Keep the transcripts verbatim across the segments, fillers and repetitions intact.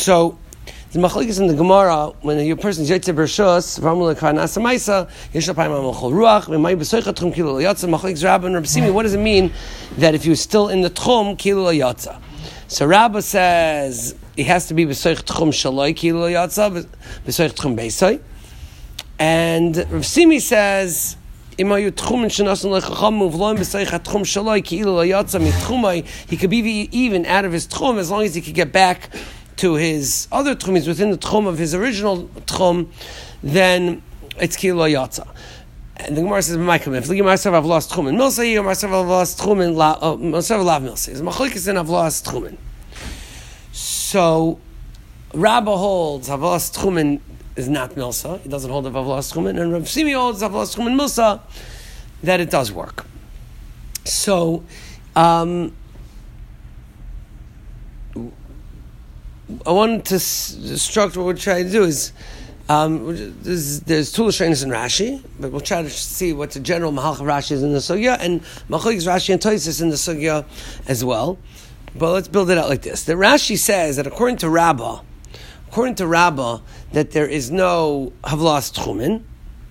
So the machlokes in the Gemara, when a person is yotze b'rshus, v'amul lekar nasa ma'isa, yesh l'payim amachol ruach, v'may b'soicha tchum kilu l'yotza. Machlokes Rabba and Rabbi Simi, what does it mean that if you're still in the tchum kilu l'yotza? So Rabba says it has to be b'soich tchum shaloi kilu l'yotza, b'soich tchum beisoi, and Rabbi Simi says he could be even out of his tchum as long as he could get back to his other tchum. He's within the tchum of his original tchum, then it's kilo yatsa. And the Gemara says, if the Gemara says I've lost tchum in milsa, the Gemara says I've lost tchum in lav milsa. It's machlokes and I've lost tchum in. So Rabba holds I've lost tchum in is not milsa. He doesn't hold of Avlas Tchumen. And Rav Simi holds Avlas Tchumen milsa that it does work. So, um, I wanted to s- structure what we're trying to do is um, there's, there's two Lashonos in Rashi, but we'll try to see what the general Mahalch of Rashi is in the Sugya, and Machlokes Rashi and Tosfos in the Sugya as well. But let's build it out like this. The Rashi says that according to Rabbah, According to Rabbah, that there is no havlas tchumen.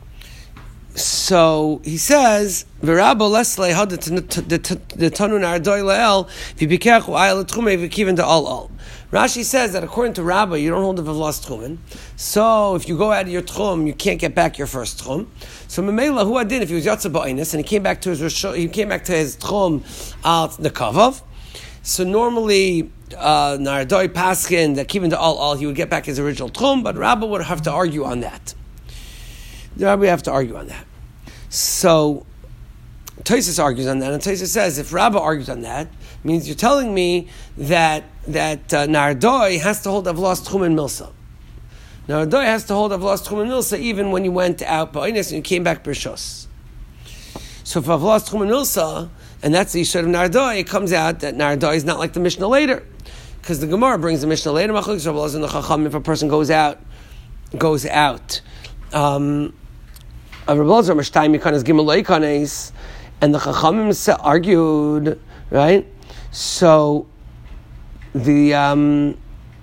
So he says, "V'Rabbah leslei had the tanun ardoi leel v'bikach u'ayel tchumen v'kiven to all all." Rashi says that according to Rabbah, you don't hold the havlas tchumen. So if you go out of your tchum, you can't get back your first tchum. So Memela, who did if he was yatsa ba'inus and he came back to his he came back to his tchum al nekavav. So normally. Uh, Nardoi Paskin that given to all all he would get back his original tchum, but Rabbah would have to argue on that. The Rabbah would have to argue on that. So Tosfos argues on that, and Tosfos says if Rabbah argues on that, it means you're telling me that that uh, Nardoi has to hold Avlas Tchum and Milsa. Nardoi has to hold Avlas Tchum and Milsa even when you went out Ba'inus and you came back B'Rishos. So if Avlas Tchum and Milsa, and that's the Yisod of Nardoi, it comes out that Nardoi is not like the Mishnah later. Because the Gemara brings the Mishnah later, Machlokes Rabbi Elazar and the Chacham, if a person goes out, goes out. Um, Rabbi Elazar, Mashtayim Yikanes Gimel Lo Yikanes, and the Chachamim argued, right? So, the, um,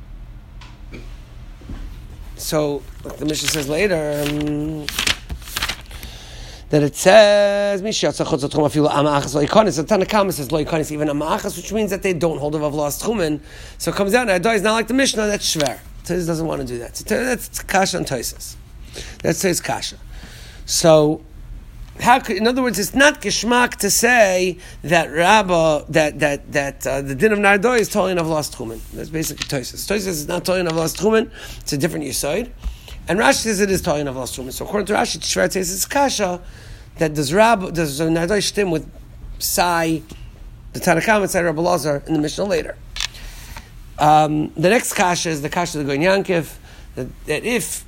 so, like the Mishnah says later, um, that it says Mishyatza Chutz Tchum Afilu Amachas Lo Yikanis. The Tanakama says Lo Yikanis even Amachas, which means that they don't hold of Avlas Tchumen. So it comes out and Adai is not like the Mishnah. That's shver. Tosfos doesn't want to do that. So that's kasha and Tosfos. That's his kasha. So how could, in other words, it's not geshmak to say that Rabbah that that that uh, the din of Nardoi is totally of Avlas Tchumen. That's basically Tosfos. Tosfos is not totally of Avlas Tchumen. It's a different yesod. And Rashi says it is totally of Avlas Tchumen. So according to Rashi, Shver says it's kasha. That does Rab does Nardoi shtim with Sai, the Tanakam and Sai Rabbi Elazar in the Mishnah later. Um, the next kasha is the kasha of the Goin Yankiv, that, that if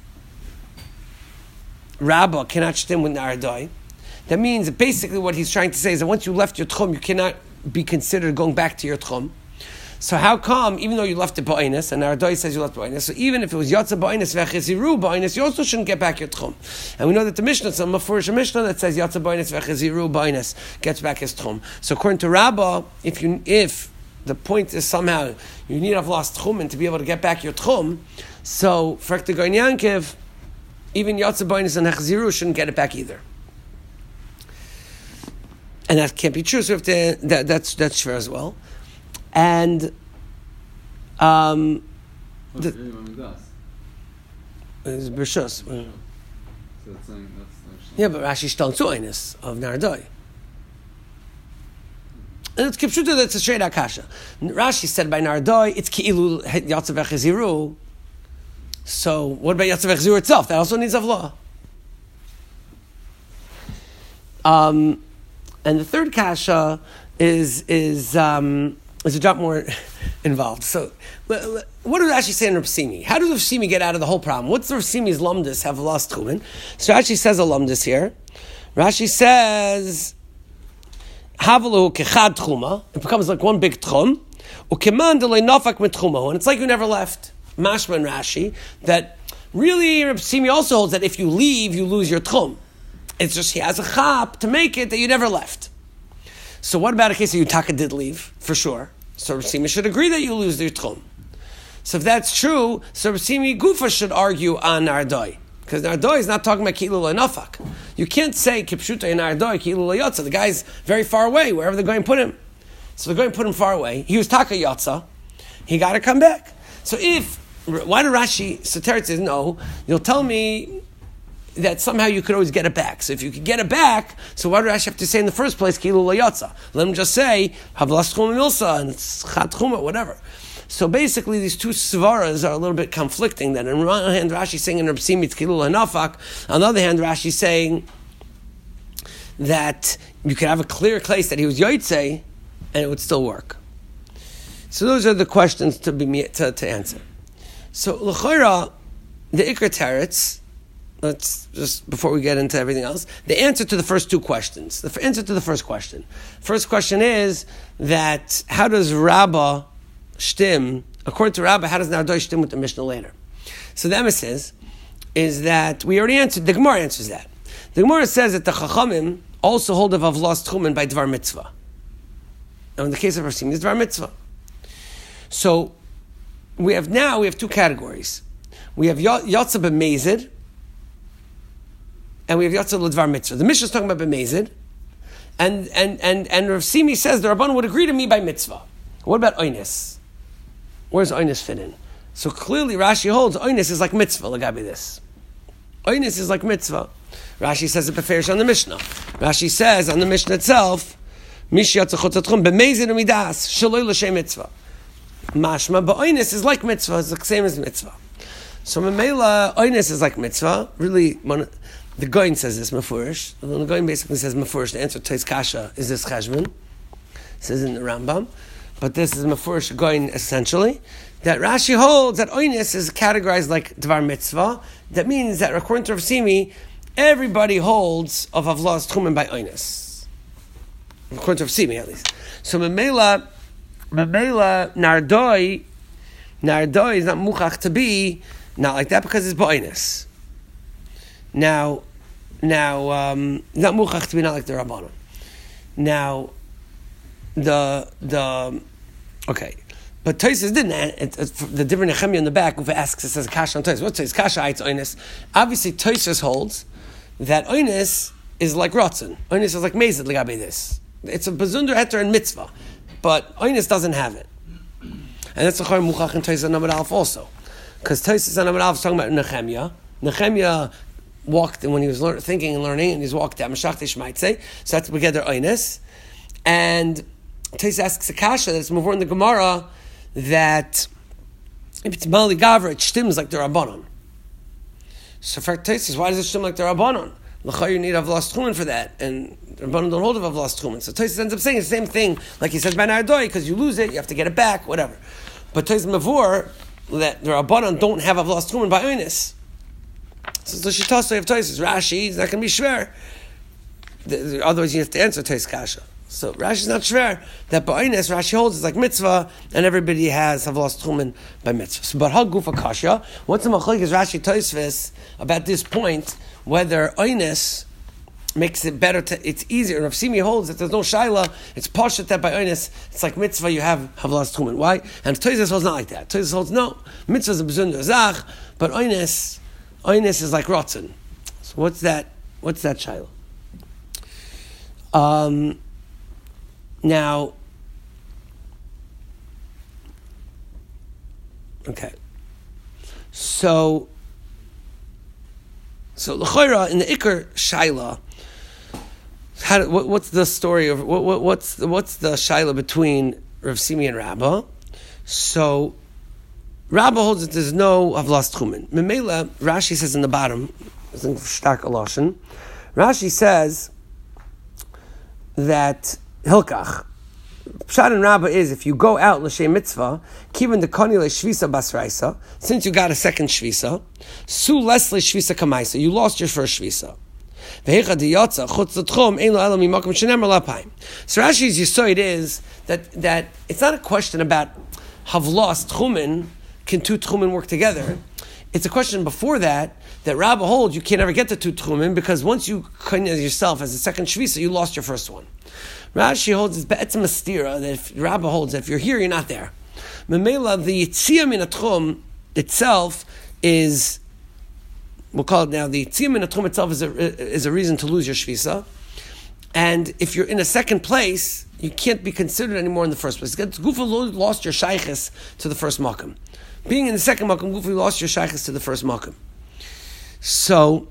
Rabbah cannot shtim with Nardoi, that means that basically what he's trying to say is that once you left your tchum, you cannot be considered going back to your tchum. So how come, even though you left it ba'inus, and Nardoi says you left ba'inus, so even if it was yatsa ba'inus ve'cheziru ba'inus, you also shouldn't get back your tchum. And we know that the Mishnah, it's a mafurish Mishnah that says yatsa ba'inus ve'cheziru ba'inus gets back his tchum. So according to Rabbah, if you if the point is somehow you need to have lost tchum and to be able to get back your tchum, so for the Goin Yankiv, even yatsa ba'inus and hecheziru shouldn't get it back either. And that can't be true. So if the, that, that's that's fair as well. And um, the, is B'Rishos. So that's saying that's yeah, but Rashi's telling Tzu'inus of Nardoi. And it's Kipshuta that's a straight Akasha. Rashi said by Nardoi, it's Ki'ilu Yatzav Echeziru. So what about Yatzav Echeziru itself? That also needs Avlah. Um, and the third Kasha is is um, is a lot more involved. So, what does Rashi say in Rav Simi? How does Rav Simi get out of the whole problem? What's Rav Simi's lumdus have lost tchumen? So Rashi says a lumdus here. Rashi says, "Havalu kechad tchuma." It becomes like one big tchum. Ukeman delay nafak mit tchumahu, and it's like you never left. Mashma and Rashi that really Rav Simi also holds that if you leave, you lose your tchum. It's just he has a chap to make it that you never left. So what about a case that you taka did leave, for sure? So Rav Simi should agree that you lose your tchum. So if that's true, so Simi Gufa should argue on Nardoi. Because Nardoi is not talking about Ki'ilu Nafak. You can't say Kipshuta in Nardoi, Ki'ilu Yotza. The guy's very far away, wherever they're going to put him. So they're going to put him far away. He was Taka Yotza. He got to come back. So if, why do Rashi, Soteret says, no, you'll tell me that somehow you could always get it back. So if you could get it back, so why do Rashi have to say in the first place, Ki'ilu Yotza? Let him just say, Havlas Chum Milsa, and Chat Chuma, whatever. So basically, these two svaras are a little bit conflicting. Then, on one hand, Rashi saying in Reb Simi it's Kilul Hanafak. On the other hand, Rashi saying that you could have a clear case that he was Yotzei, and it would still work. So those are the questions to be to, to answer. So l'chayra, the Ikar Teretz. Let's just before we get into everything else, the answer to the first two questions. The answer to the first question. First question is that how does Rabbah Shtim, according to Rabbah, how does Nardoi Shtim with the Mishnah later? So the emes is, is that we already answered, the Gemara answers that. The Gemara says that the Chachamim also hold of Avlas Tchumen by Dvar Mitzvah. Now in the case of Rav Simi, it's Dvar Mitzvah. So we have now, we have two categories. We have Yotza B'Mezid, and we have Yotza L'Dvar Mitzvah. The Mishnah is talking about B'Mezid, and, and, and, and Rav Simi says the Rabban would agree to me by Mitzvah. What about Oynis? Where does Oynis fit in? So clearly Rashi holds Oynis is like mitzvah, lagabi this. Oynis is like mitzvah. Rashi says it beferish on the Mishnah. Rashi says on the Mishnah itself, Mishya tzachotzatchum b'mezid umidas shaloi l'shem mitzvah. Mashma, but Oynis is like mitzvah, it's the same as mitzvah. So Memela, Oynis is like mitzvah. Really, the Goin says this, Mefurish. The Goin basically says Mefurish. The answer to his kasha is this cheshbon. It says in the Rambam. But this is Mefurish Goin essentially, that Rashi holds that Oynis is categorized like Dvar Mitzvah. That means that according to Rav Simi, everybody holds of Avlas Tchumen by Oynis. According to Rav Simi at least. So Memela, Memela, Nardoi, Nardoi is not Muchach to be, not like that because it's Ba'onis. Now, now, um, not Muchach to be not like the Rabbanon. Now, the, the, Okay, but Tosfos didn't. It, it, the different Nehemiah in the back, Ufa asks, it says Kasha on Tosfos. What says Kasha? It's Oynis. Obviously, Tosfos holds that Oynis is like Ratzon. Oynis is like Mezid Legabe this. It's a Bezunder Heter and Mitzvah, but Oynis doesn't have it, and that's the Chayim Muchach and Tosfos and Amud Aleph also, because Tosfos and Amud Aleph is talking about Nehemiah. Nehemiah walked, and when he was learn, thinking and learning, and he's walked out Mashachtish might say. So that's together Oynis, and Tosfos asks a kasha that's more in the Gemara that if it's Mali Gavra, it shtims like the Rabbanon. So for Tosfos, why does it shtim like the Rabbanon? L'chayr you need Avlas Tchumen for that, and the Rabbanon don't hold of Avlas Tchumen. So Tosfos ends up saying the same thing, like he says by Nardoi, because you lose it, you have to get it back, whatever. But Tosfos Mavur, that the Rabbanon don't have Avlas Tchumen by Oynis. So the Shitasa you have Tosfos, Rashi, it's not going to be shver. Otherwise you have to answer Tosfos kasha. So Rashi is not shver that ba'onis Rashi holds is like mitzvah, and everybody has Havlas Tchumen by mitzvah. So, but Hagufa Kasha, what's the machlok is Rashi Tosfos about this point whether oines makes it better to, it's easier. Rav Simi holds that there's no shaila, it's pashut that by oines it's like mitzvah you have Havlas Tchumen. Why? And Tosfos holds not like that. Tosfos holds no, mitzvah is a bezunder zach, but oines oines is like rotzen. So what's that? What's that shaila? Um. Now, okay, so, so l'chayra in the Ikar Shaila, how, what, what's the story of what, what, what's the, what's the Shaila between Rav Simi and Rabbah? So, Rabbah holds that there's no Avlas Tchumen. Memela, Rashi says in the bottom, in Shtak Aloshin, Rashi says that Hilkach. Pshat and Rabbah is if you go out l'shem mitzvah, kivin the koni shvisa basraisa. Since you got a second shvisa, su lesle shvisa kamaisa. You lost your first shvisa. Vehecha diyatza chutz l'tchum ein lo elo mimakom shenemar lapayim. So Rashi's yisoid is that that it's not a question about havlas tchumen. Can two tchumen work together? It's a question before that that Rabbah holds you can't ever get to two tchumen because once you kanya yourself as a second shvisa, you lost your first one. Rashi holds it's be'etzem astira that if Rabbah holds that if you're here, you're not there. Memela, the Yitzia min atchum itself is, we'll call it now, the Yitzia min atchum itself is a, is a reason to lose your shvisa. And if you're in a second place, you can't be considered anymore in the first place. Gufa lost your shaykhis to the first makam. Being in the second makam, Gufa lost your shaykhis to the first makam. So,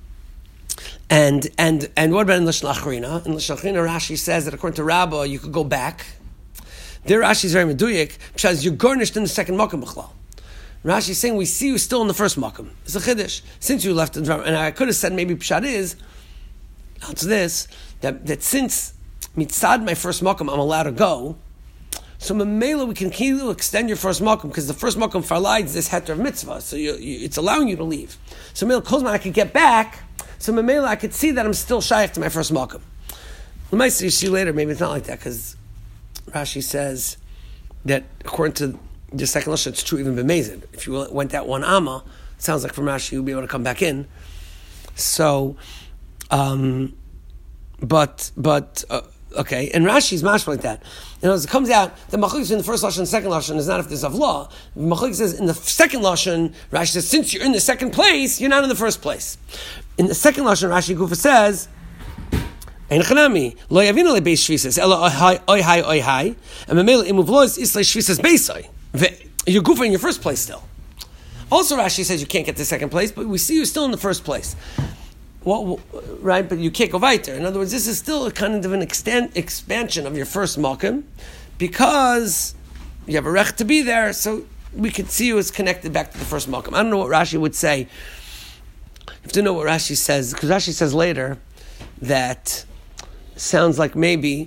and and and what about in Lashon Acharina? In Lashon Acharina, Rashi says that according to Rabbah, you could go back. There, Rashi is very meduyik because you're garnished in the second makam b'chlal. Rashi is saying we see you still in the first makam. It's a chiddush since you left. And I could have said maybe pshat is it's this that that since mitzad my first makam I'm allowed to go. So memela we can continue to extend your first makam because the first makam farlides this heter of mitzvah. So you, you, it's allowing you to leave. So memela kozman I could get back. So memela I could see that I'm still shaykh to my first makam. We might see, see later. Maybe it's not like that because Rashi says that according to the second lashon, it's true even b'mezid. If you went that one amma, it sounds like from Rashi you'll be able to come back in. So, um, but but uh, okay, and Rashi's mashma like that. You know, as it comes out, the machlokes in the first lashon and second lashon is not if there's avla. The machlokes says in the second lashon, Rashi says since you're in the second place, you're not in the first place. In the second lashon, Rashi Gufa says. Ein chanami lo yavina lebeis shvisas ela oi hai oi hai and memela imuvlos islay shvisas beisai. You're goofing in your first place still. Also, Rashi says you can't get to second place, but we see you still in the first place. Well, right, but you can't go weiter. In other words, this is still a kind of an extend, expansion of your first makom because you have a rech to be there, so we could see you as connected back to the first makom. I don't know what Rashi would say. You have to know what Rashi says because Rashi says later that. Sounds like maybe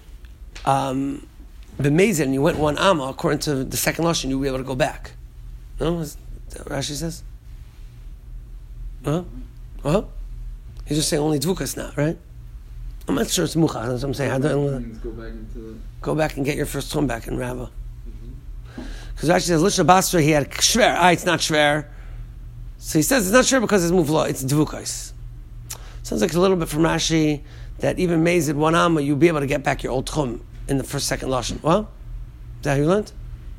um, b'mezid, you went one amma, according to the second lashon, you'll be able to go back. No? Is that what Rashi says? Huh? Huh? He's just saying only dvukas now, right? I'm not sure it's mucha. That's what I'm saying. I don't want to go back into the... Go back and get your first tune back in Rabbah. Because mm-hmm. Rashi says, Lishna Basra, he had shver. Ah, it's not shver. So he says it's not shver because it's muvla, it's dvukas. Sounds like a little bit from Rashi that even mezid one amma, you'll be able to get back your old tchum in the first, second lashon. Well, is that how you learned?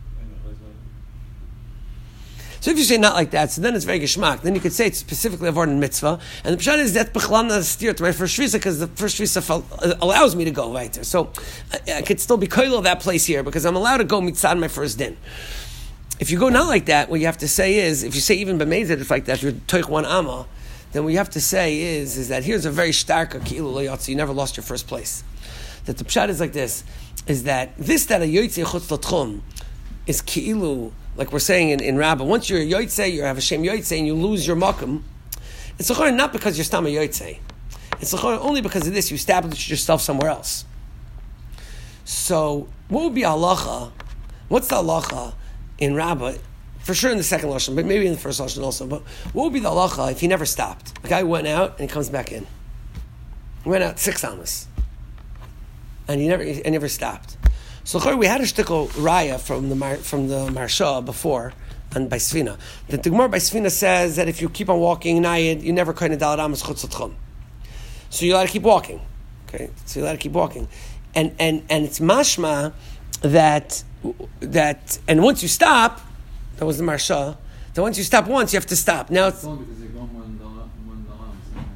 So if you say not like that, so then it's very geschmack. Then you could say it's specifically avoid in mitzvah, and the pshat is that b'chlam not a steer to my first shvisa because the first shvisa allows me to go right there. So I, I could still be koilo that place here because I'm allowed to go mitzad my first din. If you go not like that, what you have to say is, if you say even b'mezid, it's like that, if you're toich one amma, then what you have to say is, is that here's a very stark ki'ilu lo yotzi, you never lost your first place. That the pshat is like this, is that this that a yoytze chutz l'tchum is ki'ilu, like we're saying in, in Rabbah, once you're a yoytze, you have a shem yoytze, and you lose your makom, it's a not because you're stam a yoytze. It's a only because of this, you established yourself somewhere else. So, what would be halacha? What's the halacha in Rabbah? For sure in the second lashon, but maybe in the first lashon also. But what would be the halacha if he never stopped? The guy went out and he comes back in. He went out six amas, and he never he never stopped. So we had a shtickle raya from the Mar, from the Marsha before, and by Sfina. The Gemara by Sfina says that if you keep on walking nayid, you never kind of dalad amas chutz l'tchum. So you got to keep walking. Okay, so you got to keep walking, and and and it's mashma that that and once you stop. That was the Marsha. That once you stop once, you have to stop. Now it's... It's because they're going one dollar, one dollar,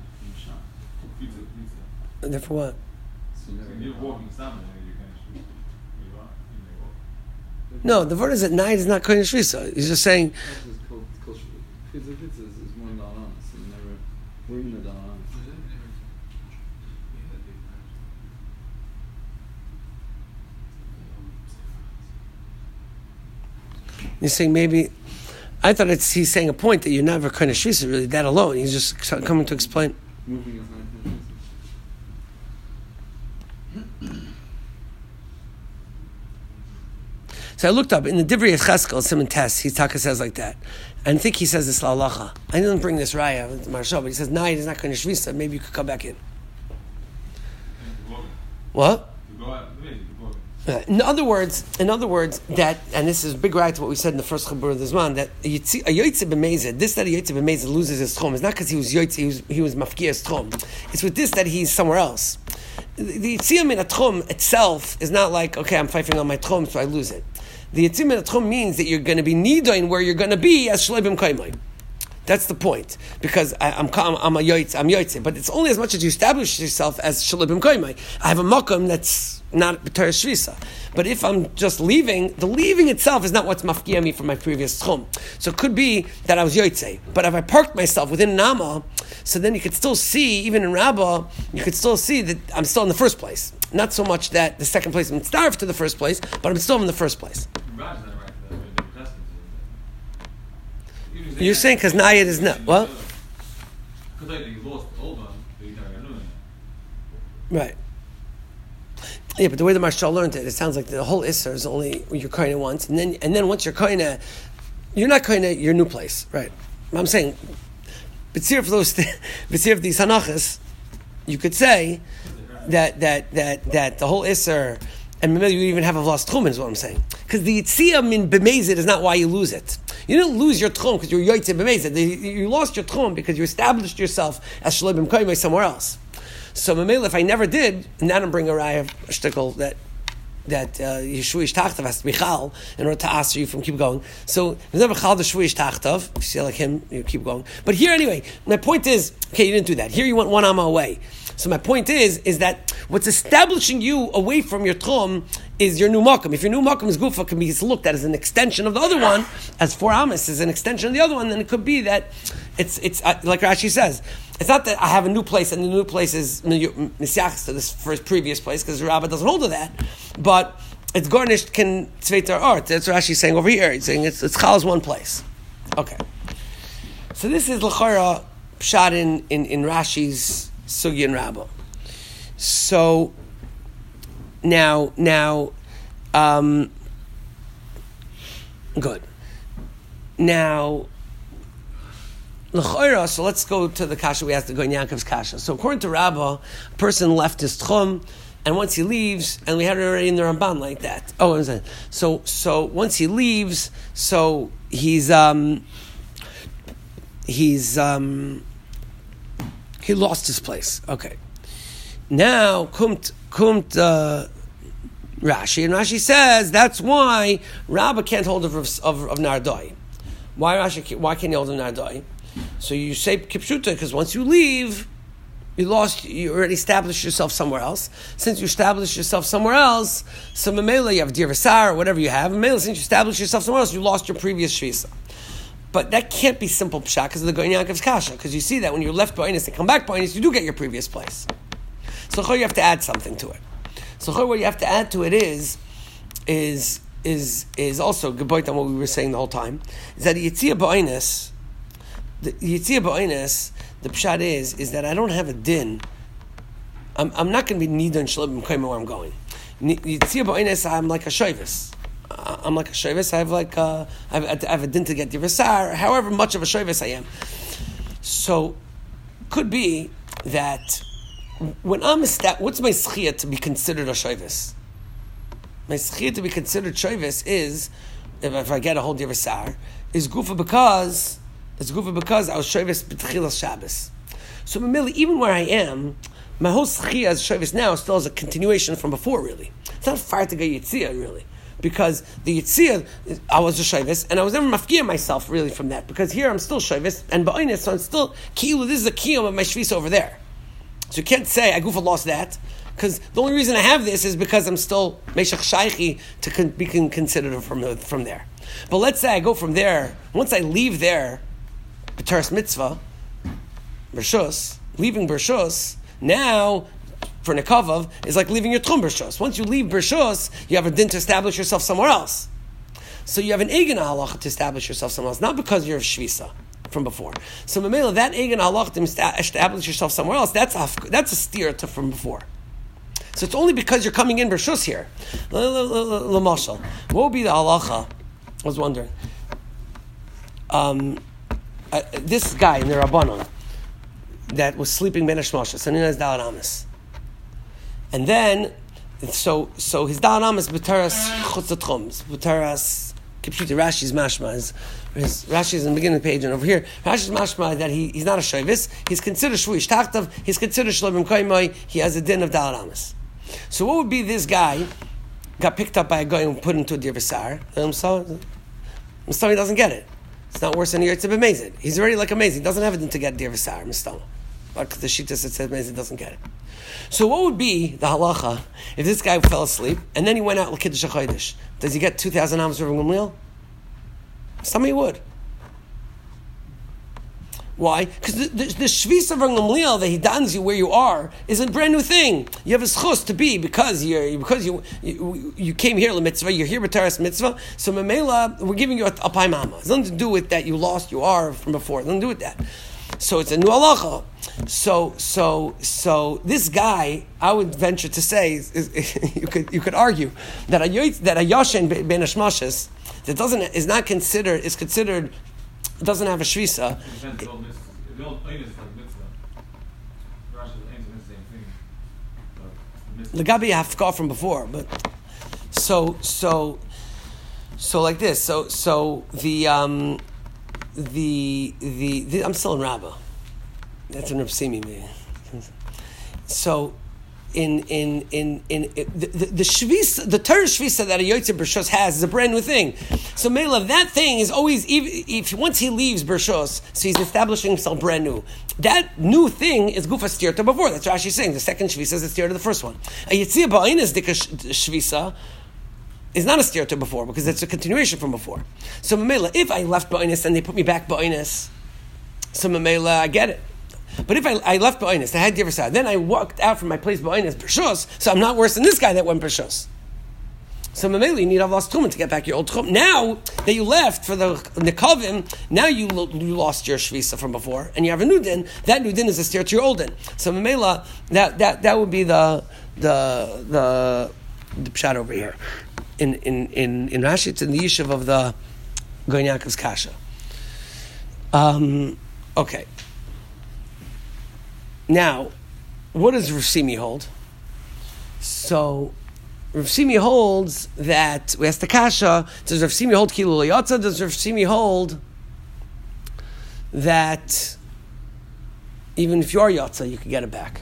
and therefore what? So you're walking, stop, you can walk. No, the word is at night is not Kohen Shvisa. He's just saying... It's one dollar, so you never... We're in the dollar. He's saying maybe, I thought it's he's saying a point that you're never kind of shvisa really that alone. He's just coming to explain. Moving is not So I looked up in the Divrei Yecheskel, Simon Tess. He Taka says like that, and I think he says this la'alacha. I didn't bring this raya with Marsha, but he says night is not kind of shvisa. Maybe you could come back in. What? In other words, in other words, that, and this is big right to what we said in the first Chabur of the Zman, that a Yoytze b'mezid, this that a Yoytze b'mezid loses his tchum, is not because he was Yoytze, he was, he was mafkia his tchum. It's with this that he's somewhere else. The Yitzia min a tchum itself is not like, okay, I'm fighting on my tchum, so I lose it. The Yitzim in Tchum means that you're going to be nidoin where you're going to be as Shlebim Kaimai. That's the point, because I, I'm I'm a yoytze, I'm yoytze, but it's only as much as you establish yourself as shalibim koimai. I have a makom that's not b'tar shvisa, but if I'm just leaving, the leaving itself is not what's mafkia me from my previous tchum. So it could be that I was yoytze, but if I parked myself within Nama, so then you could still see, even in Rabbah, you could still see that I'm still in the first place. Not so much that the second place I'm starved to the first place, but I'm still in the first place. You're saying because Nayad is not what? Right. Yeah, but the way the Marshal learned it, it sounds like the whole Isser is only you're koina once, and then and then once you're koina, you're not koina your new place, right? I'm saying, but see if those, but see if these hanachas, you could say that that that that the whole Isser. And maybe you even have a lost tchum is what I'm saying. Because the yitziyah min b'mezid is not why you lose it. You didn't lose your tchum because you're yoytze b'mezid. You lost your tchum because you established yourself as shalibim koimei somewhere else. So Mamela, if I never did, and I don't bring a raya of a shtickle that that Yeshua Tachtav has to be chal in order to answer you from keep going. So there's never chal the Shvuish Tachtav. If you say like him, you keep going. But here anyway, my point is, okay, you didn't do that. Here you went one amma away. So my point is, is that what's establishing you away from your tchum is your new makom. If your new makom is gufa, can be looked at as an extension of the other one, as four amas is an extension of the other one, then it could be that it's it's uh, like Rashi says. It's not that I have a new place and the new place is misyachs to this first previous place because the Rabbah doesn't hold to that, but it's garnished can tzveiter art. That's what Rashi's saying over here. He's saying it's it's chal is one place. Okay, so this is l'chara pshat in in, in Rashi's Sugi and Rabbah. So now, now, um, good. Now, l'chayra. So let's go to the kasha we asked the Goin Yaakov's kasha. So according to Rabbah, a person left his tchum, and once he leaves, and we had it already in the Ramban like that. Oh, I'm saying. So so once he leaves, so he's um he's um. He lost his place. Okay. Now, kumt kumt uh, Rashi, and Rashi says that's why Rabbah can't hold of of, of Nardoi. Why Rashi? Why can't he hold of Nardoi? So you say kipshuta because once you leave, you lost. You already established yourself somewhere else. Since you established yourself somewhere else, so Mamela you have dir v'sar or whatever you have. Mamela, since you established yourself somewhere else, you lost your previous shvisa. But that can't be simple pshat because of the Goin Yaakov's kasha. Because you see that when you're left ba'inus and come back ba'inus, you do get your previous place. So you have to add something to it. So what you have to add to it is, is is is also geboit on what we were saying the whole time. Is that yitzia ba'inus, the yitzia ba'inus, the pshat is is that I don't have a din. I'm I'm not going to be nidon shlibim koyim where I'm going. Yitzia ba'inus, I'm like a shoyvis. I'm like a shoyvis. I have like a, I have, I have a din to get divasar. However much of a shoyvis I am. So, could be that when I'm a stat, what's my schia to be considered a shoyvis? My schia to be considered shoyvis is if, if I get a whole divasar is gufa because it's gufa because I was shoyvis b'tchilas Shabbos. So even where I am, my whole schia as shoyvis now still is a continuation from before. Really, it's not far to get yitzia really. Because the Yitziyah, I was a Shavis, and I was never mafkia myself really from that. Because here I'm still Shavis, and Ba'inus, so I'm still Kilu, this is a Kiyum of my Shvis over there. So you can't say, I goofa lost that, because the only reason I have this is because I'm still Meshach Shaichi to con- be considered from, from there. But let's say I go from there, once I leave there, B'teres Mitzvah, Bershus, leaving Bershus, now, for Nekavav, is like leaving your Tchum Bershus. Once you leave Bershus, you have a din to establish yourself somewhere else. So you have an Eigen halacha to establish yourself somewhere else, not because you're of Shvisa from before. So Mamela, that Eigen halacha to establish yourself somewhere else, that's a, that's a steer to from before. So it's only because you're coming in Bershus here. L'mashal. What would be the halacha? I was wondering. Um, uh, this guy in the Rabbanon that was sleeping Ben Hashmosha, Saninas Dalad Amis. And then, so so his da'anam is b'teras chutz tchum, b'teras kipshuti Rashi's mashma. His, his Rashi is in the beginning of the page, and over here Rashi's mashma that he, he's not a shoyvis. He's considered shvuish tachtav. He's considered shlobim koimoi. He has a din of da'anamis. So what would be this guy got picked up by a guy and put into a dir v'sar. So Mistama doesn't get it. It's not worse than the Yitzhak B'mezid. He's already like amazing. He doesn't have it to get dir v'sar, Mistama. But the Shita says B'mezid doesn't get it. So what would be the halacha if this guy fell asleep and then he went out l'kiddush hachodesh? Does he get two thousand amos for Gamliel? Somebody would. Why? Because the, the, the shvisa of Gamliel that he dons you where you are is a brand new thing. You have a schus to be because you're because you you, you came here la mitzvah. You're here b'taras mitzvah. So memela, we're giving you a, a pai mama. It's nothing to do with that you lost. You are from before. It's nothing to do with that. So it's a new halacha. So so so this guy, I would venture to say, is, is, you could you could argue that a that a yashen ben hashmashes that doesn't is not considered is considered doesn't have a shvisa. Lagabi hafkah from before, but so so so like this. So so the um the the, the I'm still in Rabbah. That's an Rapsimi me. So in in in in, in the the, the shvisa, the Torah shvisa that a Yotze Bershos has is a brand new thing. So Mela, that thing is always even if once he leaves Bershos, so he's establishing himself brand new. That new thing is gufa stirta before. That's what Rashi's saying. The second shvisa is a stirta to the first one. A Yitzia Ba'inus dika shvisa is not a stirta before because it's a continuation from before. So Mela, if I left Ba'inus and they put me back Ba'inus, so Mela, I get it. But if I, I left Ba'inus, I had the other side, then I walked out from my place Ba'inus, Bershos, so I'm not worse than this guy that went Bershos. So Mameli, you need to have lost Tchumen to get back your old Tchumen. Now that you left for the Nekavim, now you you lost your Shvisa from before, and you have a new din. That new din is a steer to your old din. So Mamela, that, that, that would be the the the the pshat over here. In in in in Rashi, it's in the yishuv of the Goin Yaakov's kasha. Um, okay. Now, what does Rav Simi hold? So, Rav Simi holds that, we asked the kasha, does Rav Simi hold Kilu L'Yotza? Does Rav Simi hold that even if you are Yotza, you can get it back?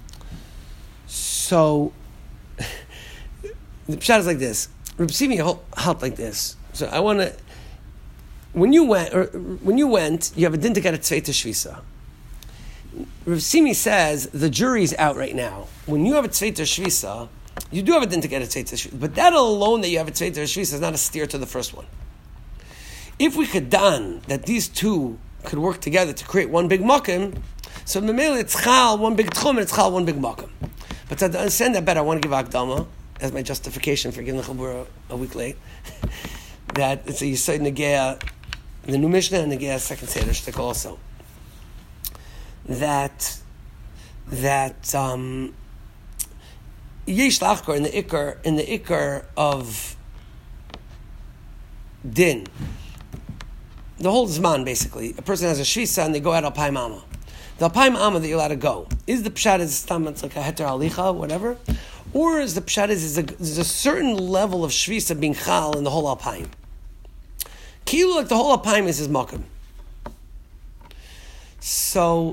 So, the pshat is like this. Rav Simi held like this. So, I want to, when you went, or when you went, you have a din to get a tzveita shvisa. Rav Simi says the jury's out right now. When you have a tzveita shvisa, you do have a din to get a tzveita shvisa, but that alone that you have a tzveita shvisa is not a steer to the first one. If we could dan that these two could work together to create one big makom, so memele it's chal one big tchum and it's chal one big makom. But to understand that better, I want to give akdama as my justification for giving the chabura a week late. That it's a yisod negea, the new Mishnah and negea second seder shtik also. That that um, yesh lachkor in the ikar in the ikar of din, the whole zman basically. A person has a shvisa and they go out al pai mama. The al pai mama that you're allowed to go is the pshat is stam it's like a heter alicha whatever, or is the pshat is, is a, there's a certain level of shvisa being chal in the whole al paim. Kilu like the whole al paim is his makom. So.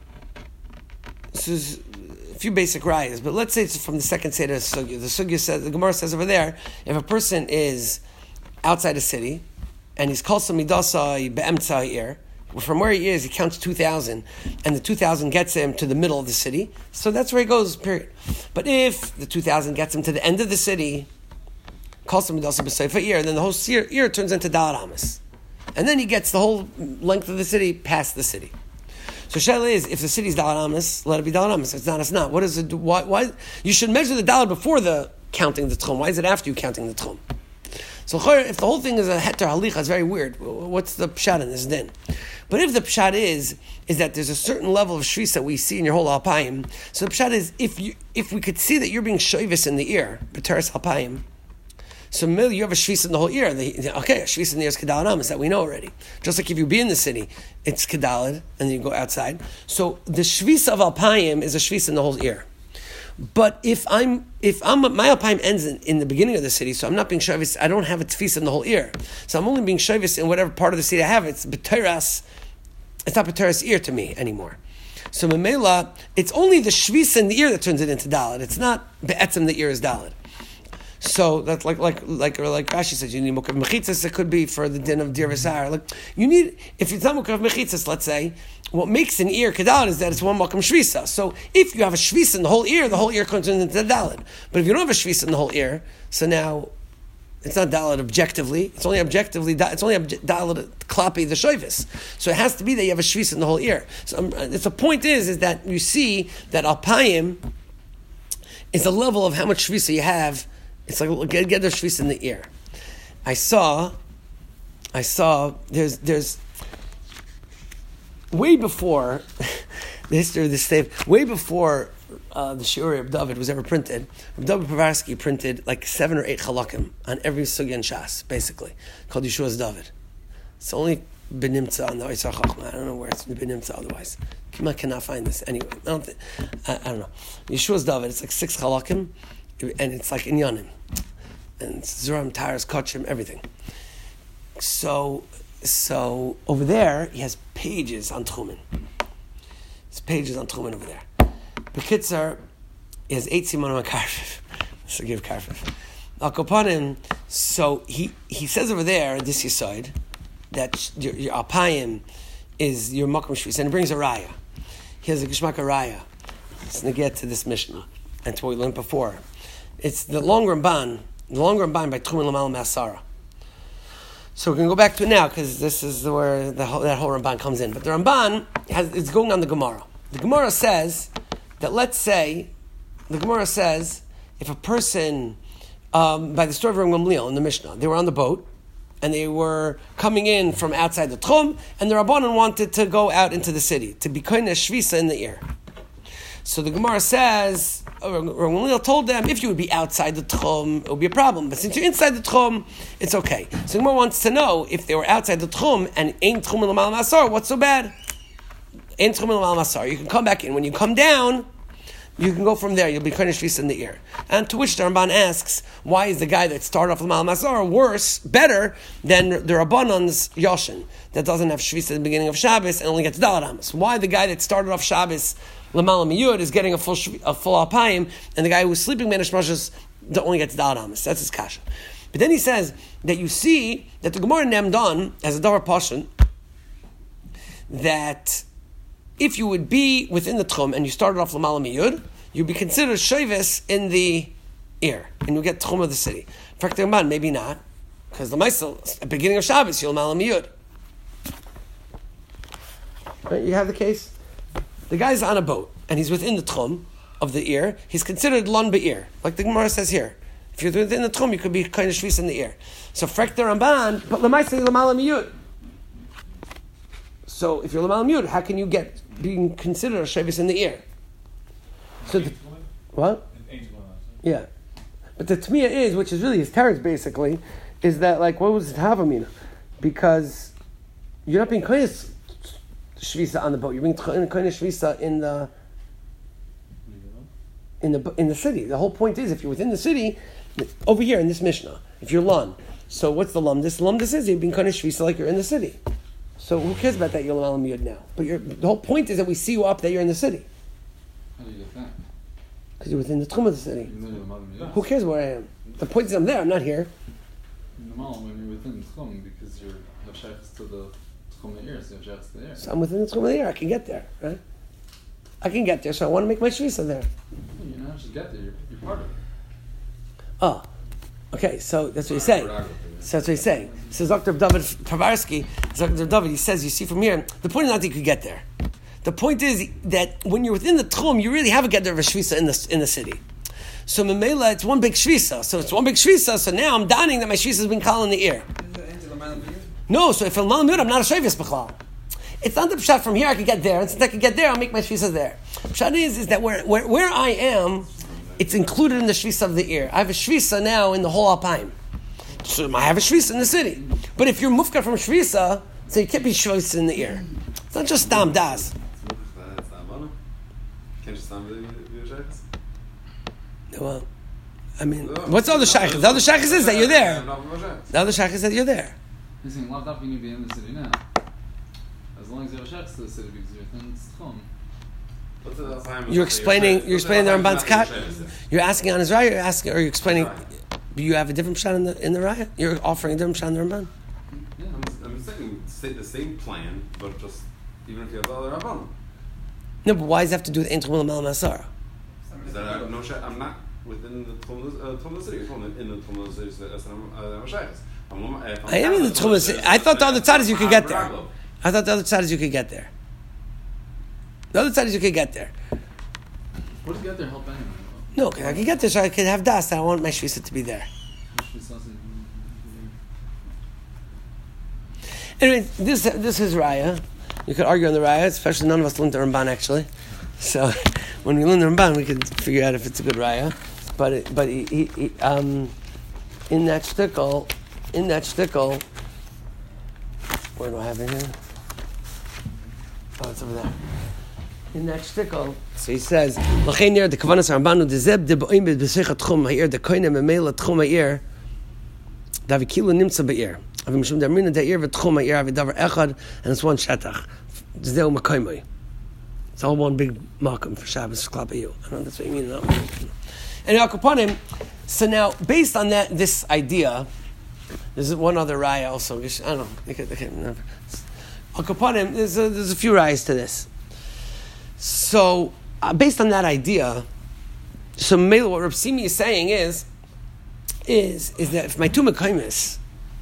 So a few basic rayas, but let's say it's from the second seder of the sugya. The sugya says, the Gemara says over there, if a person is outside a city and he's called some midasai be'emtza ir, from where he is, he counts two thousand, and the two thousand gets him to the middle of the city, so that's where he goes, period. But if the two thousand gets him to the end of the city, calls some midasai b'seifa ir, then the whole ir turns into dalat amas. And then he gets the whole length of the city past the city. So Shela is, if the city's dalat amas, let it be dalat amas. It's not, it's not. What is it? Why, why? You should measure the dalat before the counting the tchum. Why is it after you counting the tchum? So if the whole thing is a heter halicha, it's very weird. What's the pshat in this din? But if the pshat is is that there's a certain level of shvisa we see in your whole alpayim, so the pshat is if you if we could see that you're being shoivis in the ear, b'teres alpayim, so you have a shvisa in the whole ear. The, okay, a shvisa in the ear is kedalad amas, that we know already. Just like if you be in the city, it's kedalad, and then you go outside. So the shvisa of alpayim is a shvisa in the whole ear. But if I'm if I'm my alpayim ends in, in the beginning of the city, so I'm not being shoivis. I don't have a tefisa in the whole ear. So I'm only being shoivis in whatever part of the city I have. It's b'teras. It's not b'teras ear to me anymore. So memela, it's only the shvisa in the ear that turns it into dalad. It's not be'etzem the ear is dalad. So that's like like like or like Rashi says, you need mukav mechitzas. It could be for the din of dir v'sar. Like you need, if it's not mukav mechitzas, let's say, what makes an ear kedal is that it's one makam shvisa. So if you have a shvisa in the whole ear, the whole ear comes into the dalid. But if you don't have a shvisa in the whole ear, so now it's not dalid objectively. It's only objectively. It's only obje- dalid klapi the shoivis. So it has to be that you have a shvisa in the whole ear. So um, it's the point is is that you see that alpayim is the level of how much shvisa you have. It's like get, get the shvisa in the ear. I saw, I saw. There's there's way before the history of this state. Way before. Uh, the Shiuri of David was ever printed. David Povarsky printed like seven or eight halakim on every sugya in Shas, basically, called Yeshua's David. It's only benimtza on the Oisar Chachma. I don't know where it's benimtza otherwise. I cannot find this anyway. I don't, think, I, I don't know. Yeshua's David, it's like six halakim, and it's like inyanim. And it's Zuram, Taras, Kachim, everything. So, so over there, he has pages on Tchumen. There's pages on Tchumen over there. B'kitzar, he has eight simanim on karfif. So give karfif. Al kopanim, so he, he says over there, this yesod, that your, your alpayim is your makom shvis, and he brings a raya. He has a geshmak raya. It's going to get to this Mishnah, and to what we learned before. It's the long Ramban, the long Ramban by Tchumen Lamal Masara. So we're going to go back to it now, because this is where the whole, that whole Ramban comes in. But the Ramban has, it's going on the Gemara. The Gemara says that, let's say, the Gemara says, if a person, um, by the story of Rav Gamliel in the Mishnah, they were on the boat, and they were coming in from outside the Tchum, and the Rabbanan wanted to go out into the city, to be kind of shvisa in the ear. So the Gemara says, Rav Gamliel told them, if you would be outside the Tchum, it would be a problem. But since you're inside the Tchum, it's okay. So the Gemara wants to know, if they were outside the Tchum, and ain't Tchum l'mal masar, what's so bad? Ain't Tchum l'mal masar. You can come back in. When you come down, you can go from there. You'll be kind of shvisa in the ear. And to which the Ramban asks, why is the guy that started off l'mal masar worse, better than the Rabbanan's yoshin that doesn't have shvisa at the beginning of Shabbos and only gets dalad amos? Why the guy that started off Shabbos l'mal miyud is getting a full a full alpayim, and the guy who was sleeping manish mashas only gets dalad amos? That's his kasha. But then he says that you see that the Gemara named on as a davar pashan that if you would be within the tchum and you started off l'mal miyud, you'd be considered shoivis in the ear, and you get tchum of the city. In fact, maybe not, because the Maisel, at the beginning of Shabbos, you'll l'mal miyud. Right, you have the case. The guy's on a boat, and he's within the tchum of the ear. He's considered lon be'ir, like the Gemara says here. If you're within the tchum, you could be kind of shvis in the ear. So frek the Ramban, but l'maisel l'mal miyud. So if you're l'mal miyud, how can you get being considered a shvis in the ear? So the, what? Yeah, but the tmiya is, which is really his teretz basically, is that like what was it havamina? Because you're not being kind of shvisa on the boat. You're being kind of shvisa in the in the in the city. The whole point is, if you're within the city, over here in this Mishnah, if you're lon, so what's the lumdis? The lumdis is you're being kind of shvisa like you're in the city. So who cares about that you're l'mal miyud now? But you're, the whole point is that we see you up that you're in the city. How do you get that? Because you're within the tchum of the city. Who cares where I am? The point is I'm there. I'm not here. Normal when you're within the tchum because you're have shaykhs to the tchum ear, so you have shaykhs to the ear. So I'm within the tchum of the ear. I can get there, right? I can get there, so I want to make my shvisa there. You're not just get there. You're, you're part of it. Oh, okay. So that's what he's saying. So that's what he's saying. So Doctor David Povarsky, Doctor David, he says, you see from here, the point is not that you could get there. The point is that when you're within the tchum, you really have a gather of a shvisa in the in the city. So memela, it's one big shvisa. So it's one big shvisa. So now I'm donning that my shvisa has been called in the ear. No, so if I'm l'mal miyud, I'm not a shayvis b'chlal. It's not the pshat from here I can get there, and since I can get there, I'll make my shvisa there. Pshat is is that where, where where I am, it's included in the shvisa of the ear. I have a shvisa now in the whole alpine. So I have a shvisa in the city. But if you're mufkar from shvisa, so you can't be shvisa in the ear. It's not just dam das. Well, I mean, what's the other shaykhs? The other shaykhs is that you're there. The other shaykhs is that you're there. He's saying, love that you need to be in the city now. As long as you have shaykhs to the city because you're within the tchum. You're explaining. You're explaining the Ramban's kat. You're asking on his right. You're asking, or you're explaining. Do you have a different shot in the in the raya? You're offering a different shot in the Ramban. Yeah. I'm, I'm saying say the same plan, but just even if you have the other Rabbanon. No, but why does it have to do with Ein Tchum Mal Masara? Is that I, no? I'm not within the Tchum uh, Tchum of the city. In the Tchum of the city, that's I'm Shaykhs. I am in the Tchum of the city. I thought the other side is you could get there. I thought the other side is you could get there. The other side is you could get there. What does get there help anyway? No, I can get there so I can have das. I want my shvisa to be there. Anyway, this this is raya. You could argue on the raya, especially none of us learned the Ramban actually. So when we learn the Ramban, we can figure out if it's a good raya. But it, but he, he, he, um, in that shtickle, in that shtickle, where do I have it here? Oh, it's over there. In that shtickle, so he says, "L'chein yer the kavanas Rambanu dezeb de boim b'seicha tchum ha'ir de koine memela tchum ha'ir davikilu nimtza be'ir avim shum dermina de'ir v'tchum ha'ir avidavar echad and it's one shetach zeu makoimoi. It's all one big makom for Shabbos klapayu. I don't know that's what you mean. No? And Al Kapanim. So now, based on that, this idea, there's one other raya also. I don't know. I can't, I can't remember. Al Kapanim. There's a, there's a few rayas to this. So, uh, based on that idea, so Mela, what Reb Simi is saying is, is, is that if my two mekaymis,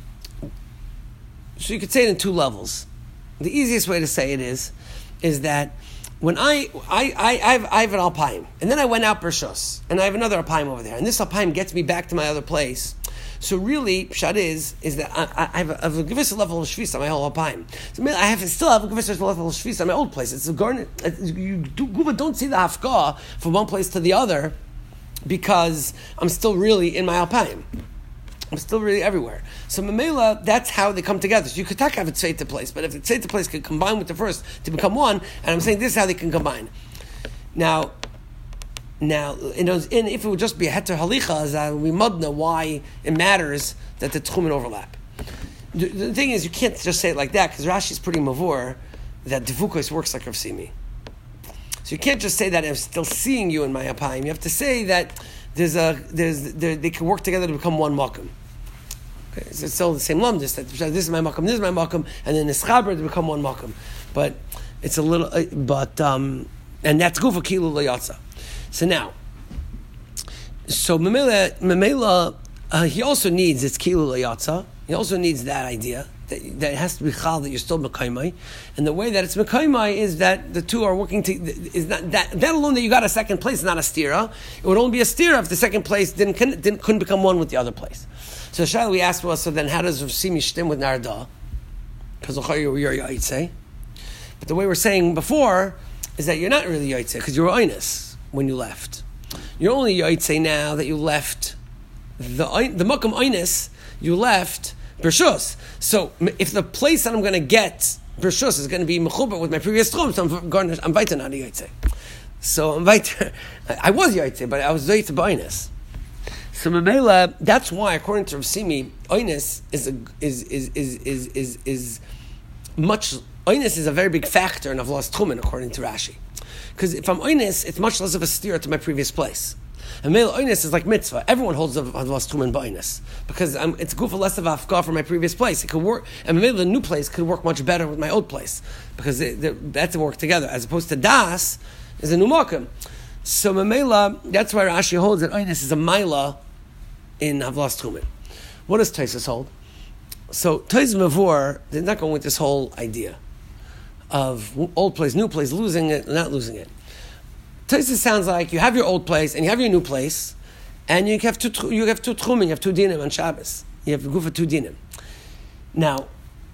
so you could say it in two levels. The easiest way to say it is, is that when I, I, I, I have, I have an alpine, and then I went out Bershos, and I have another alpine over there, and this alpine gets me back to my other place. So really, pshat is is that I, I have a, I have a gewisser level of shvisa on my whole alpine. So I have to still have a gewisser level of shvisa on my old place. It's a garnet. You do, don't see the hafkah from one place to the other because I'm still really in my alpine. I'm still really everywhere. So Mamela, that's how they come together. So you could have a tzveita place, but if the tzveita place could combine with the first to become one, and I'm saying this is how they can combine. Now. Now, in, in, if it would just be a heter halicha, we mudna why it matters that the tchumen overlap. The, the thing is, you can't just say it like that because Rashi is pretty mavur that devukos works like Rav Simi. So you can't just say that I'm still seeing you in my apayim. You have to say that there's a there's there, they can work together to become one makom. Okay, so it's still the same lumdus that this is my makom, this is my makom, and then the schaber to become one makom. But it's a little, uh, but um, and that's gufa kilu layatza. So now, so Memela, Memela uh, he also needs its kilu layatza. He also needs that idea that, that it has to be chal that you're still mekaymai, and the way that it's mekaymai is that the two are working to is not that that alone that you got a second place is not a stira. It would only be a stira if the second place didn't, didn't couldn't become one with the other place. So Shai, we asked, well, so then how does Rav Simi shtim with Narda? Because you're yaitse. But the way we're saying before is that you're not really yaitse because you're oinus when you left. You're only yaitse now that you left the the makam oinus. You left Bershus. So if the place that I'm going to get Bershus is going to be mechuber with my previous tchum, so I'm going to I'm vayta not yaitse. So I'm vayta. I was yaitse, but I was yaitse b'oinus. So Mamela, that's why, according to Rav Simi, oinus is a, is is is is is is much. Oinus is a very big factor in Avlas Tchumen, according to Rashi. Because if I'm oinus, it's much less of a steer to my previous place. And male oinus is like mitzvah. Everyone holds of Avlas Tchumen b'oinus because I'm, it's good for less of afkah from my previous place. It could work, and maybe the new place could work much better with my old place because it, it, that's to work together. As opposed to das is a new makom. So Mamela, that's why Rashi holds that oinus is a maila in Avlas Tchumen. What does Tosfos hold? So Tosfos Mavur, they're not going with this whole idea of old place, new place, losing it, not losing it. Tosfos sounds like you have your old place and you have your new place, and you have two you have two tchumen, you have two dinim on Shabbos. You have a guf of two dinim. Now,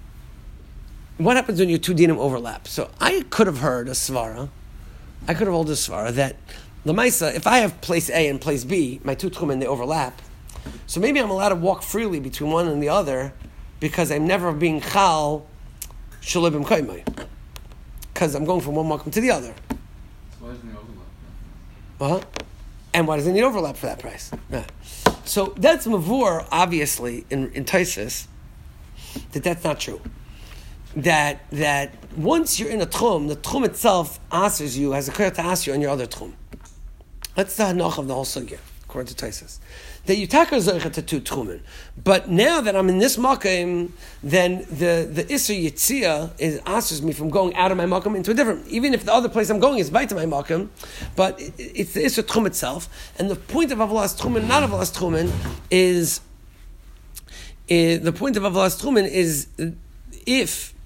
what happens when your two dinim overlap? So I could have heard a svara, I could have heard a svara that Lamaisa, if I have place A and place B, my two tchumen they overlap. So maybe I'm allowed to walk freely between one and the other because I'm never being chal shalibim kaimai. Because I'm going from one makom to the other. So why doesn't it overlap? Uh-huh. And why doesn't it need overlap for that price? Yeah. So that's mavur, obviously, in, in Tosfos, that that's not true. That that once you're in a tchum, the tchum itself answers you, has a clear to ask you on your other tchum. That's the hanach of the whole sugya. according to Taisus. That you taka zoicha to two tchumen. But now that I'm in this makom, then the, the Isser Yitzia is asks me from going out of my makom into a different, even if the other place I'm going is back to my makom, but it, it's the Isser Tchum itself. And the point of Avalas Tchumen, not Avalas Tchumen, is, is the point of Avalas Tchumen is if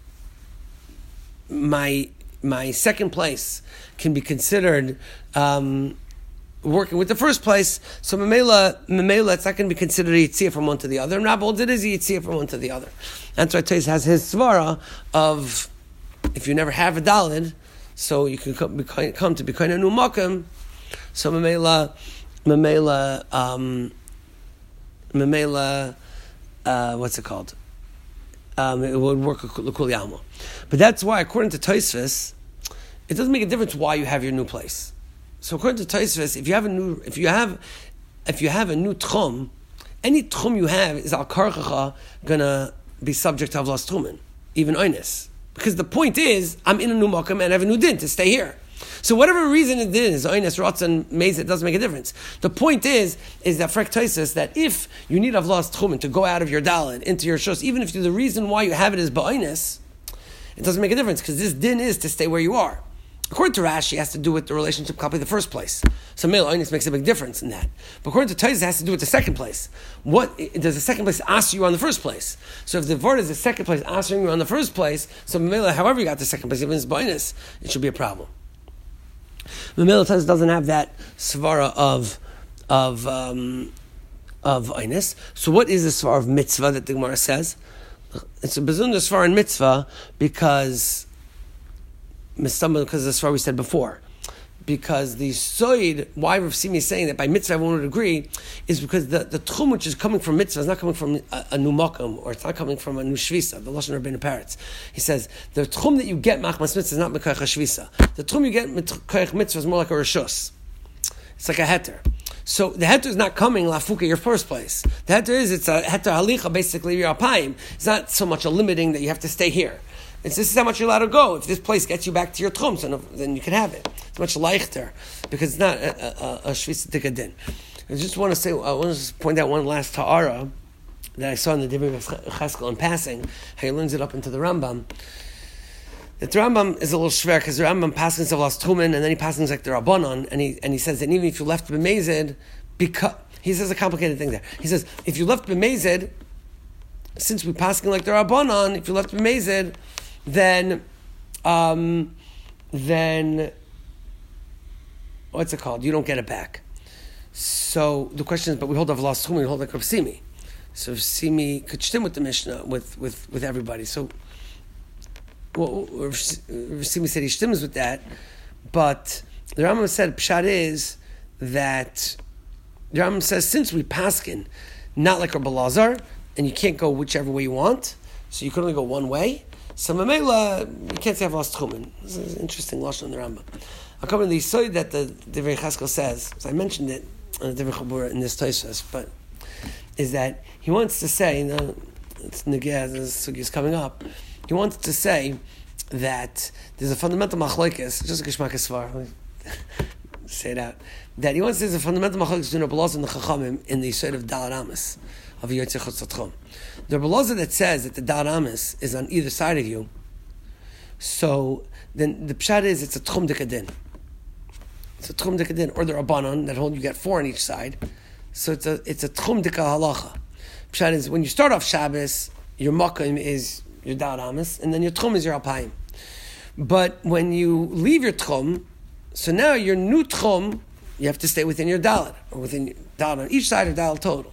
my my second place can be considered um, working with the first place, so Memela, Memela, it's not going to be considered a Yitzia from one to the other. And Rabbi did is a Yitzia from one to the other. And so Tais has his svara of if you never have a Dalid, so you can come, come to be kind of new makom. So Memela, Memela, um, Memela, uh, what's it called? Um, it would work l'kul yalma. But that's why, according to Tosfos, it doesn't make a difference why you have your new place. So according to Tosfos, if you have a new, if you have, if you have a new tchum, any tchum you have is al karchacha gonna be subject to avlas tchumen, even oines, because the point is I'm in a new makom and I have a new din to stay here. So whatever reason it is, oines, rotzen, meiz, it doesn't make a difference. The point is, is that frek Tosfos that if you need avlas tchumen to go out of your dalid into your shus, even if the reason why you have it is ba'oines, it doesn't make a difference because this din is to stay where you are. According to Rashi, it has to do with the relationship copy in the first place. So male oinus makes a big difference in that. But according to Tosfos, it has to do with the second place. What does the second place ask you on the first place? So if the word is the second place answering you on the first place, so Mamela, however you got the second place, even if it's bonus, it should be a problem. Mamela Tosfos doesn't have that svara of of um, of oinus. So what is the svara of mitzvah that the Gemara says? It's a bezunda svara in mitzvah because. Because that's what we said before. Because the soid, why Rav Simi is saying that by mitzvah everyone would agree, is because the, the tchum which is coming from mitzvah is not coming from a, a new makom, or it's not coming from a new shvisa, the Lashon Rabbeinu Peretz. He says, the tchum that you get machmas mitzvah is not mekayach shvisa. The tchum you get mekayach mitzvah is more like a rishus. It's like a heter. So the heter is not coming lafuka your first place. The heter is, it's a heter halicha, basically your apayim. It's not so much a limiting that you have to stay here. It's, this is how much you're allowed to go. If this place gets you back to your tchum, so no, then you can have it. It's much leichter because it's not a shvisa tikadin. I just want to say, I want to just point out one last ta'ara that I saw in the Divrei Cheskel in passing, how he learns it up into the Rambam. That the Rambam is a little shver because the Rambam passes of last tumen, and then he passes like the Rabbanon, and he and he says that even if you left b'mezid, because he says a complicated thing there. He says if you left b'mezid, since we passing like the Rabbanon, if you left b'mezid, then, um, then, what's it called? You don't get it back. So the question is, but we hold of lost tchum, we hold like Rav Simi. So Rav Simi could shtim with the Mishnah, with, with, with everybody. So, well, Rav Simi said he shtims with that, but the Rambam said, pshat is that, the Rambam says, since we paskin, not like Rabbi Lazar, and you can't go whichever way you want, so you can only go one way, so Mamela, you can't say I've lost tchumen. This is an interesting lashon in the Rambam. I'll come in the Yisoid that the Divrei Cheskel says, so I mentioned it in the Divrei Chabura in this Tosfos, but is that he wants to say, you know, it's Negeh, the sugi is coming up, he wants to say that there's a fundamental machlokes, just a Geshmak Esvar, say it out, that he wants to say there's a fundamental machlokes between Rabbi Lazar and the Chachamim in the Yisoid of Dalad Amos, of Yotzei Chutz Tchum. The Rabbi Lazar that says that the Dalad Amos is on either side of you, so then the pshat is it's a Tchum Dekadin. It's a Tchum Dekadin, or the Rabbanon that hold you get four on each side. So it's a it's a Tchum Deka Halacha. Pshat is when you start off Shabbos, your Makom is your Dalad Amos, and then your Tchum is your Alpayim. But when you leave your Tchum, so now your new Tchum, you have to stay within your Dalad, or within your Dalad on each side of Dalad total.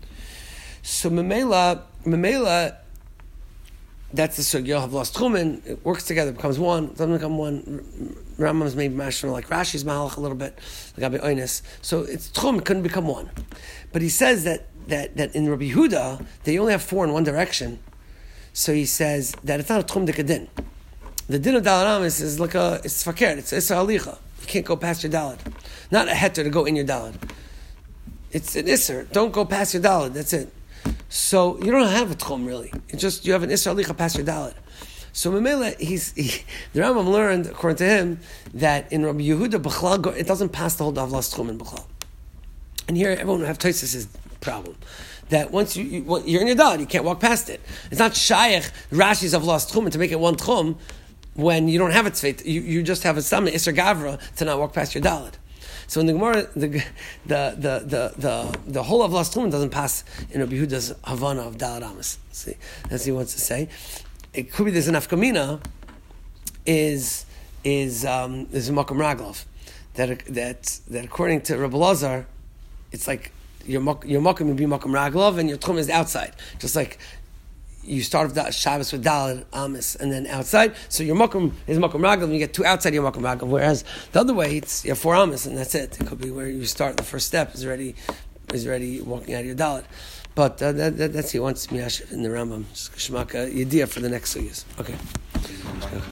So Memela, Memela, that's the sugya have lost tchumen. It works together, becomes one. It doesn't become one. Rambam's maybe mashma like Rashi's mahalach a little bit, like Abi Oinus. So it's tchum, it couldn't become one. But he says that that that in Rabbi Yehuda they only have four in one direction. So he says that it's not a tchum dekadin. The din of Dalad Amos is like a it's fakir. It's it's a halicha. You can't go past your Dalad. Not a heter to go in your Dalad. It's an isser. Don't go past your Dalad. That's it. So you don't have a tchum really. It's just you have an isser halicha past your Dalad. So Memela, he's he, the Rambam learned according to him that in Rabbi Yehuda B'chlal it doesn't pass the whole davlas tchum in B'chlal. And here, everyone will have Tosfos' problem. That once you, you, well, you're in your dalit, you can't walk past it. It's not shaykh, Rashi's have lost tchum, and to make it one tchum, when you don't have a tzveit, you, you just have a sama, Isser Gavra, to not walk past your dalit. So in the Gemara, the the the the the, the whole of lost tchum doesn't pass in Rabbi Yehuda's Havana of dalit amas. See, that's what he wants to say. It could be there's an afkamina, is is um, is a makom raglov, that that that according to Rabbi Lazar, it's like your your makom will be makom raglov and your tchum is outside, just like you start off Shabbos with dalit amis and then outside. So your makom is makom raglov, and you get two outside your makom raglov. Whereas the other way, it's you have four amis and that's it. It could be where you start. The first step is already is already walking out of your dalit. But uh, that, that, that's he wants miyashiv in the Rambam. Shmaka yediyah for the next two years. Okay.